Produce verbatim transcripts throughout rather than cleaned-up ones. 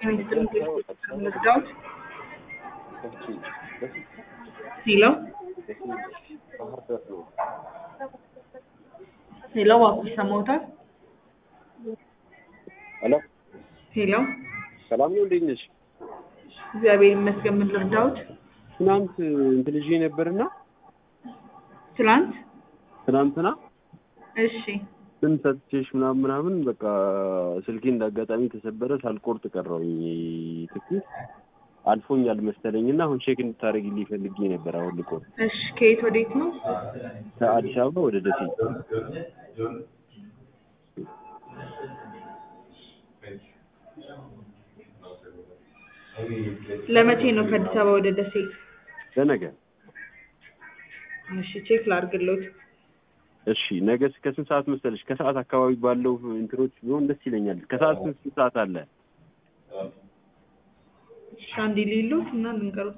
Minister Doubt. Hello? Hello, Wakusa Mota? Hello? Hello? Salam ነው እንዴት እግዚአብሔር ይመስገን ምን ልርዳዎት? ትናንት እንትልጂ ነበርና ትናንት ትናንትና እሺ ምን ሰጥቼሽ ምናምን ምናምን በቃ ስልኬ እንዳጋጣሚ ተሰበረ ሳልቆርጥ ቀረውኝ ትክክል አልፎኛል መሰለኝና አሁን ቼክ እንድታረጊልኝ ፈልጌ ነበር አሁን ልቆ እሺ ከየት ወዴት ነው? ከአዲስ አበባ ወደ ደሴ ለመቼ ነው ከአዲስ አበባ ወደ ደሴ? ለነገ እሺ ቼክ ላድርግልዎት። እሺ ነገ እስከ ስንት ሰዓት መሰለሽ? ከሰዓት አካባቢ ባለው እንትሮች ቢሆን ደስ ይለኛል። ከሰዓት ስንት ሰዓት አለ? ሻንዲ ሊሉት እና ልንቀሩት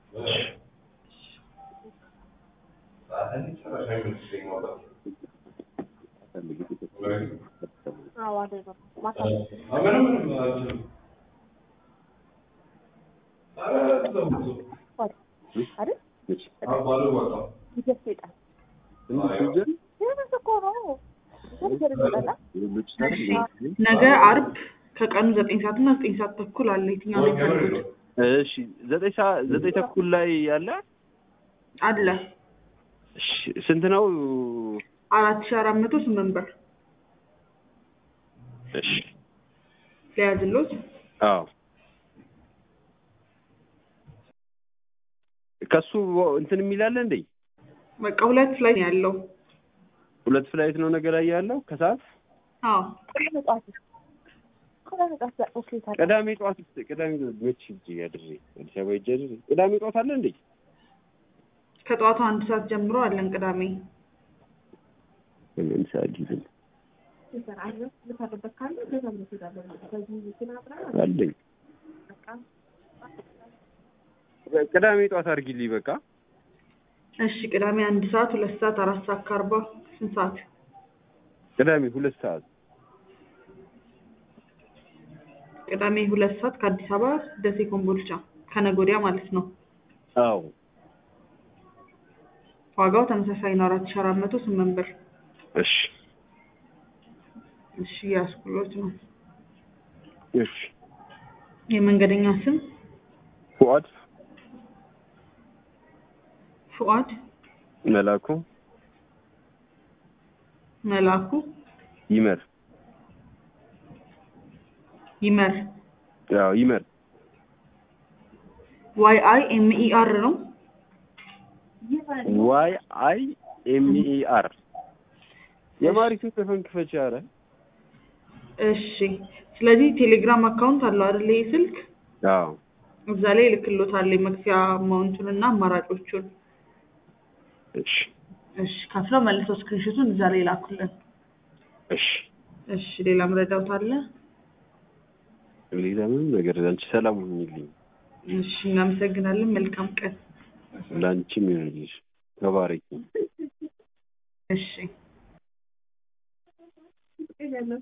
ነገ አርብ ከቀኑ ዘጠኝ ሰዓት እና ዘጠኝ ሰዓት ተኩል አለ። የትኛው ነው የፈለጉት? እሺ ዘጠኝ ሰዓት ዘጠኝ ተኩል ላይ ያለ አለ። እሺ ስንት ነው? አራት ሺህ አራት መቶ ስምንት ብር። እሺ ለያዝልዎት? አዎ ከሱ እንትን የሚላል እንዴ? በቃ ሁለት ፍላይት ነው ያለው። ሁለት ፍላይት ነው ነገር ላይ ያለው ከሰዓት? አዎ ቅዳሜ ጠዋት ቅዳሜ መች ሂጅ ያድሬ አዲስ አበባ ሂጅ ያድሬ ቅዳሜ ጠዋት አለ እንዴ? ከጠዋቱ አንድ ሰዓት ጀምሮ አለን ቅዳሜ። ምን ሰዓት ይዘን አለኝ ቅዳሜ ጠዋት አድርጊልኝ በቃ። እሺ ቅዳሜ አንድ ሰዓት ሁለት ሰዓት አራት ሰዓት ከአርባ ስንት ሰዓት? ቅዳሜ ሁለት ሰዓት ቅዳሜ ሁለት ሰዓት ከአዲስ አበባ ደሴ ኮምቦልቻ ከነገ ወዲያ ማለት ነው። አዎ ዋጋው ተመሳሳይ ነው አራት ሺህ አራት መቶ ስምንት ብር። እሺ እሺ ያስኩሎት ነው። እሺ የመንገደኛ ስም ፉአድ ፉአድ መላኩ መላኩ ይመር ይመር ያው ይመር ዋይ አይ ኤም ኢ አር ነው። ዋይ አይ ኤም ኢ አር የማሪቱ ተፈንክፈች አረ እሺ ስለዚህ ቴሌግራም አካውንት አለው አይደል? ይሄ ስልክ አዎ እዛ ላይ ልክሎታል የመክፈያ አማውንቱንና አማራጮቹን። እሺ እሺ ከፍለው መልሰው ስክሪንሾቱን እዛ ላይ ላኩልን። እሺ እሺ ሌላ መረዳት አለ? ሌላ ምን ነገር አንቺ ሰላም ሁኚልኝ። እሺ እናመሰግናለን። መልካም ቀን ላንቺም ይሁንልሽ። ተባረኪ። እሺ